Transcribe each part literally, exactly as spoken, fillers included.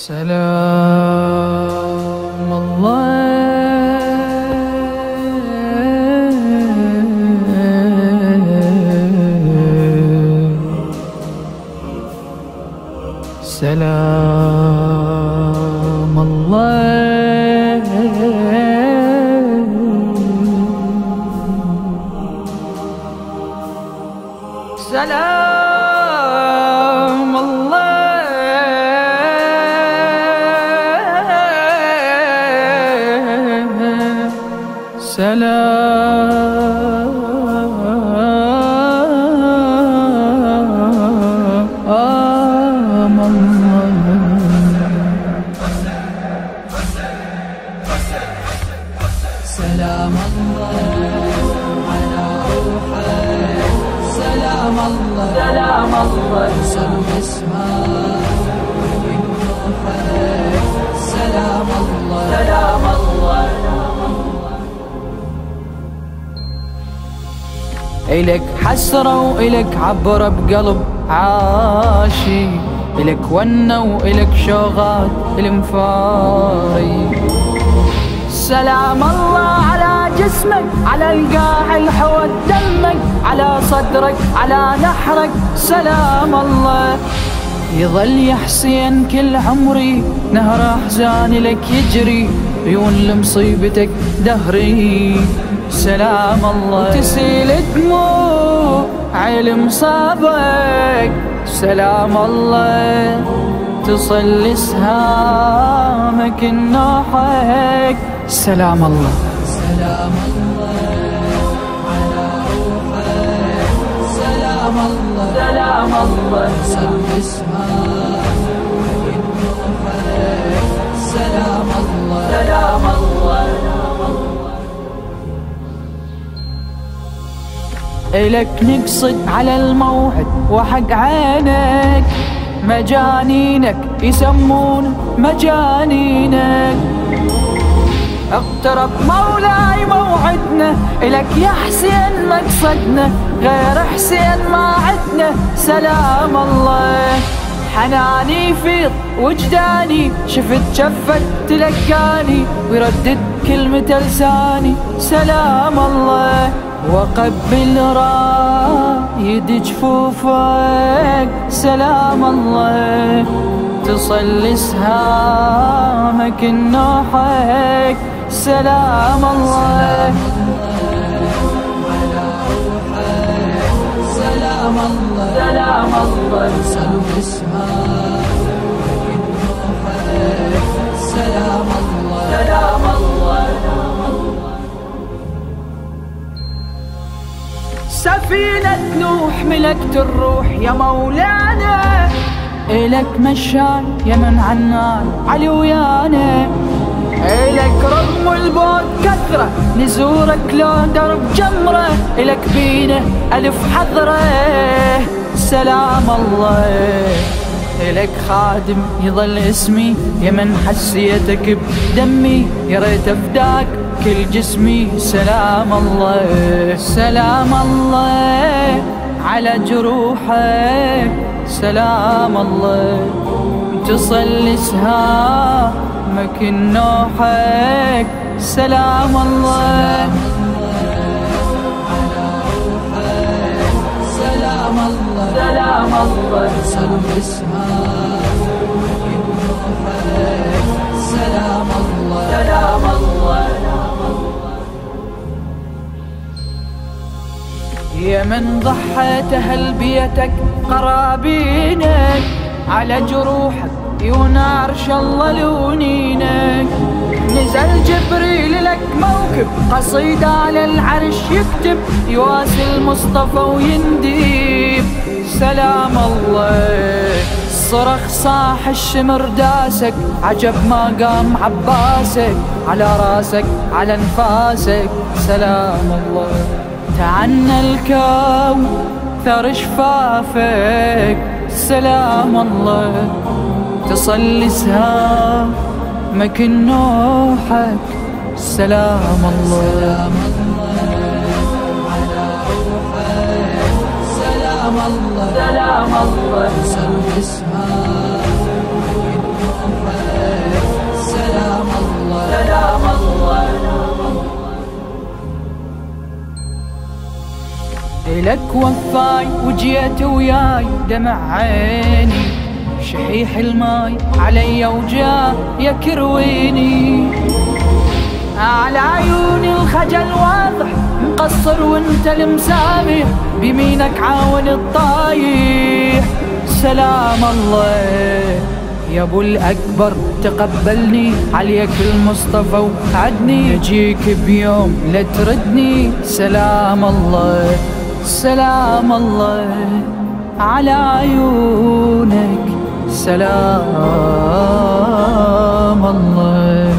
سلام الله سلام الله سلام الله سلام سلام الله على روحك، سلام الله سلام الله سلم اسمك من روحك، سلام الله سلام الله. إلك حسرة وإلك عبرة بقلب عاشي، إلك ونة وإلك شوغات المفاري. سلام الله على جسمك، على القاع الحوى دمك، على صدرك على نحرك، سلام الله. يظل يا حسين كل عمري نهر أحزاني لك يجري، عيون لمصيبتك دهري، سلام الله. تسيل دموع عيل مصابك، سلام الله. تصل سهامك النوحك، سلام الله سلام الله على روحك، سلام الله سلام الله سلم اسمك من روحك، سلام الله سلام الله. إلك نقصد على الموعد وحق عينك، مجانينك يسمون مجانينك. اقترب مولاي موعدنا، إلك يا حسين مقصدنا، غير حسين ما عدنا، سلام الله. حناني يفيض وجداني، شفت شفت تلقاني، ويردد كلمة لساني، سلام الله. وقبل رايد جفوفك، سلام الله. تصل سهامك النوحك، سلام الله. على روحك، سلام الله سلام الله سلم اسمك من روحك، سلام الله سلام الله. سفينة نوح ملكت الروح يا مولانا، إلك مشان يا من عنان علي ويانا. إلك رغم البعد كثرة نزورك لو درب جمرة، إلك بينا ألف حضرة، سلام الله. إلك خادم يظل اسمي يا من حسيتك بدمي، يا ريت أفداك كل جسمي، سلام الله سلام الله على جروحك، سلام الله. تصل سهامك النوحك، سلام الله. على روحك، سلام الله سلام الله سلم اسمك من روحك، سلام الله سلام الله. يا من ضحيت أهل بيتك قرابينك، على جروحك يونار الله لونينك. نزل جبريل لك موكب قصيدة على العرش يكتب، يواسي المصطفى وينديب، سلام الله. صرخ صاح الشمر داسك، عجب ما قام عباسك، على راسك على انفاسك، سلام الله. تعنى الكون ثر شفافك، سلام الله. تصل سهامك النوحك، سلام الله. على روحك، سلام الله سلام الله سلم اسمك من روحك، إلك وفاي وجيت وياي دمع عيني، شحيح الماي علي وجا يكرويني، على عيوني الخجل واضح مقصر وانت المسامح، بيمينك عاون الطايح. سلام الله يا ابو الاكبر تقبلني، عليك المصطفى وعدني، يجيك بيوم لا تردني. سلام الله سلام الله على عيونك، سلام الله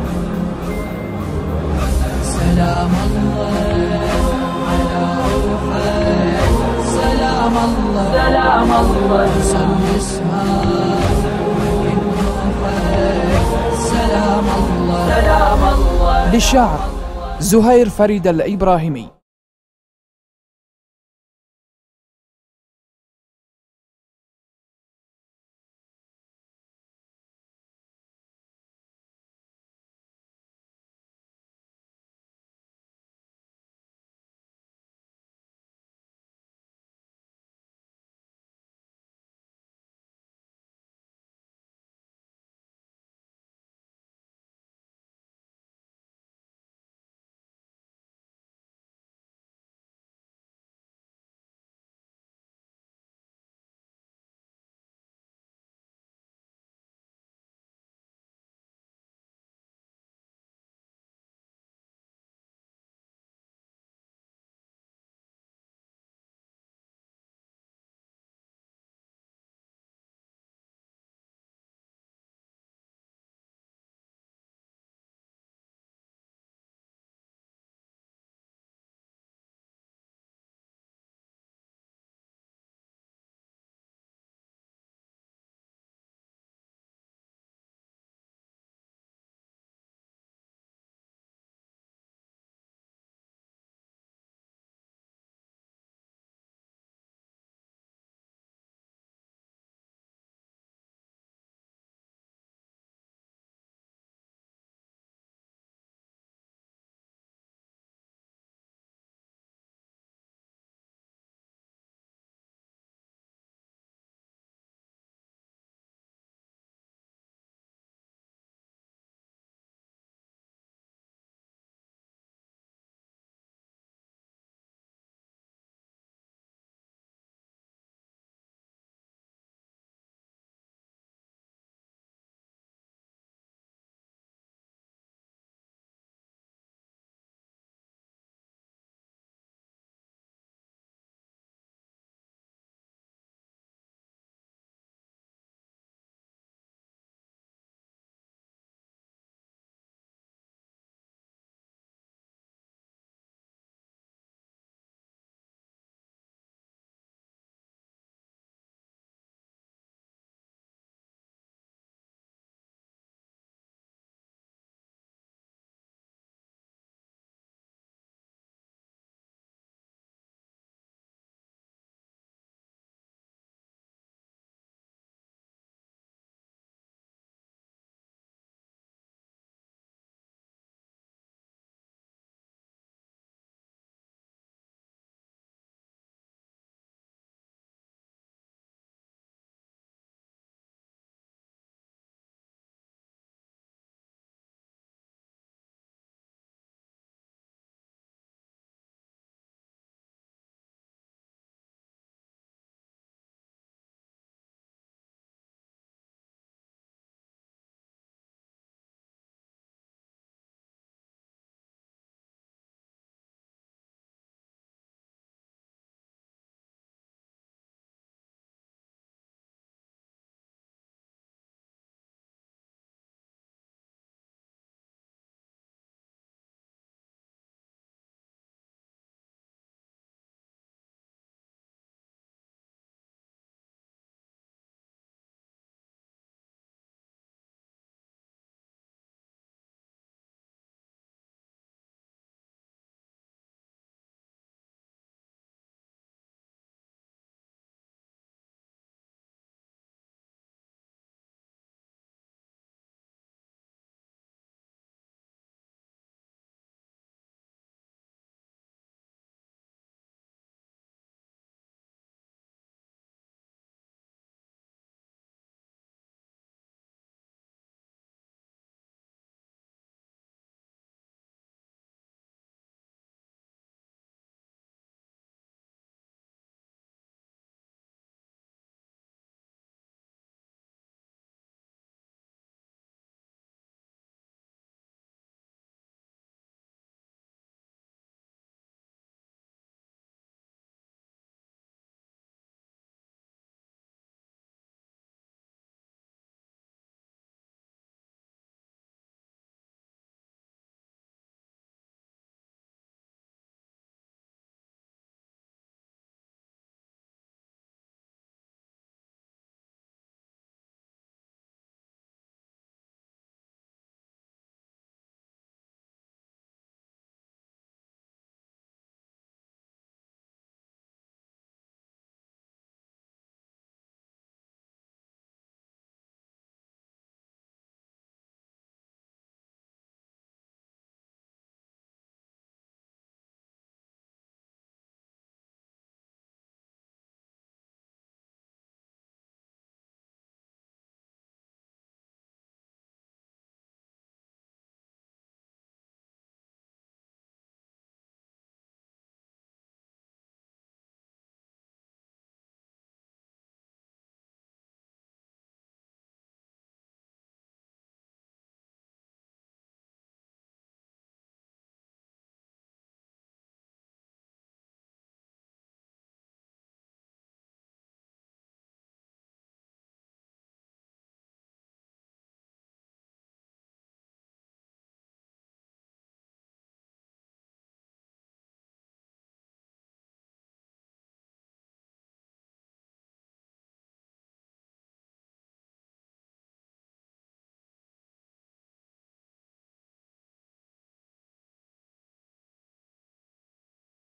سلام الله على روحك، سلام الله سلام الله وصل اسمها من روحك، سلام الله سلام الله. للشاعر زهير فريد الإبراهيمي.